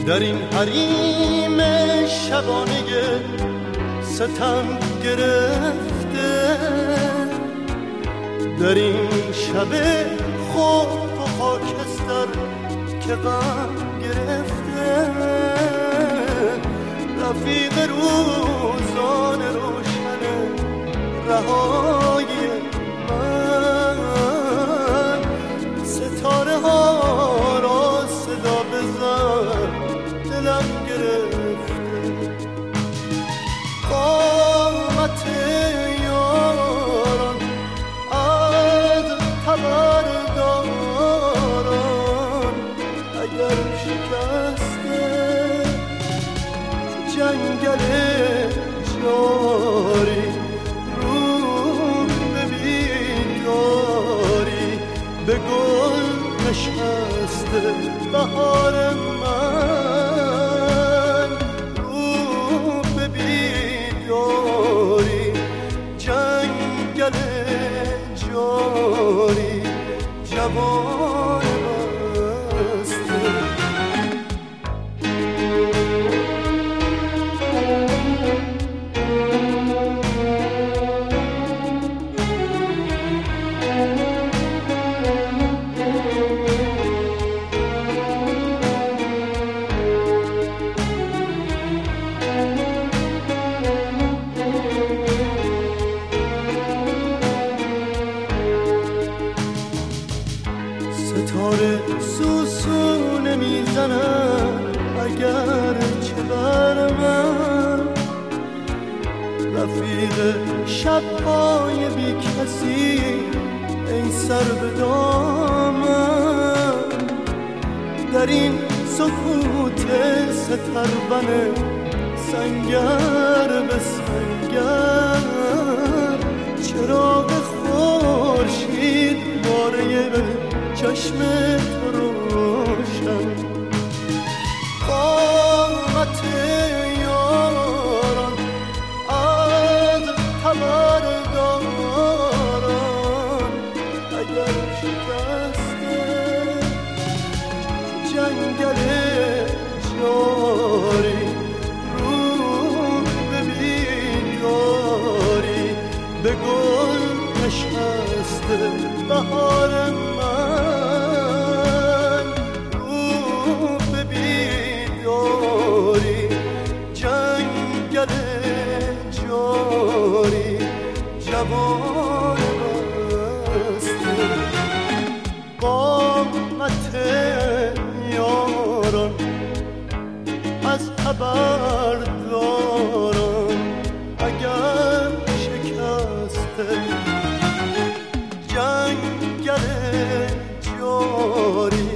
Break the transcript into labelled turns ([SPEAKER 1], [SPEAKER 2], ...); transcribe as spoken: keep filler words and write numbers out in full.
[SPEAKER 1] در این حریم شبانه ستم گرفته، در این شب خود و خاکستر که غم گرفته، رفیق روزان روشن رهایی من، ستاره ها را صدا بزن دلم گرفته. قامت یاران از خبرداران اگر شکسته، جنگل جاری رو به بیداری به گل نشسته بهار من، رو به بیداری جنگل جاری جوان بسته. ستاره سوسو نمیزنم اگر چه بر من، رفیق شب‌های بی کسی ای سر به دامن، در این سکوت سترون سنگر به سنگر، چراغ خورشید باره چشم تو روشن. قامت یاران از خبرداران اگر شکسته، جنگل جاری رو به بیداری به گل نشسته بهار من، رو به بیداری جنگل جاری جوان بسته. قامت یاران از خبرداران اگر شکسته، جنگل جاری